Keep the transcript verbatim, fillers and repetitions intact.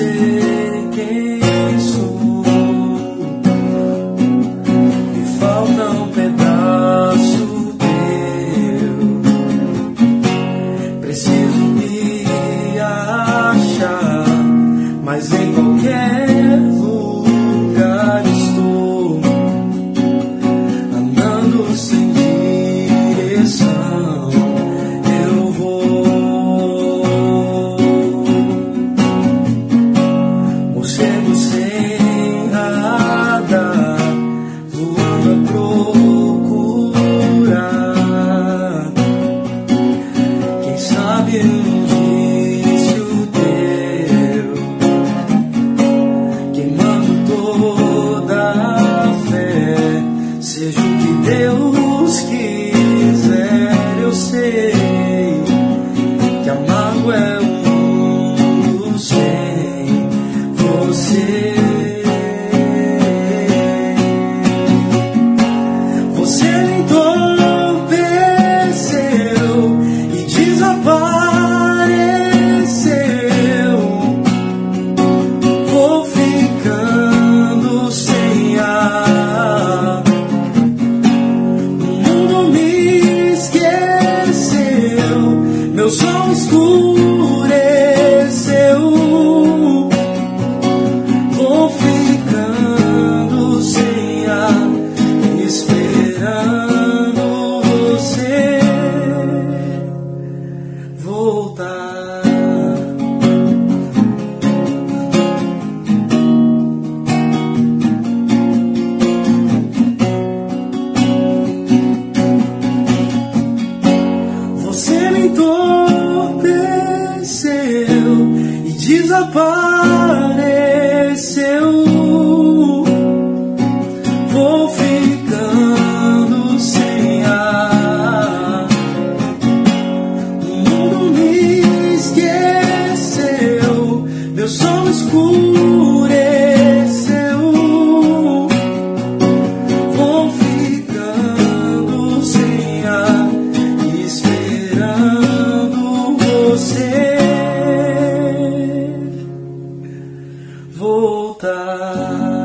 sei quem sou. Me falta um pedaço teu. Preciso me achar, mas em qualquer lugar estou, andando sem direção. Eu vou, morcego sem radar, voando a procurar. Quem sabe um indício teu, queimando toda a fé. Seja o que Deus quiser, eu sei que amargo é o mundo sem você. Você me entorpeceu e desapareceu. Vou ficando sem ar. O mundo me esqueceu, meu sol escureceu. Vou ficando sem ar, esperando você voltar. Você me entorpeceu e desapareceu. Vou ficando sem ar. O mundo me esqueceu, meu sol escureceu. Vou ficando sem ar, esperando você voltar.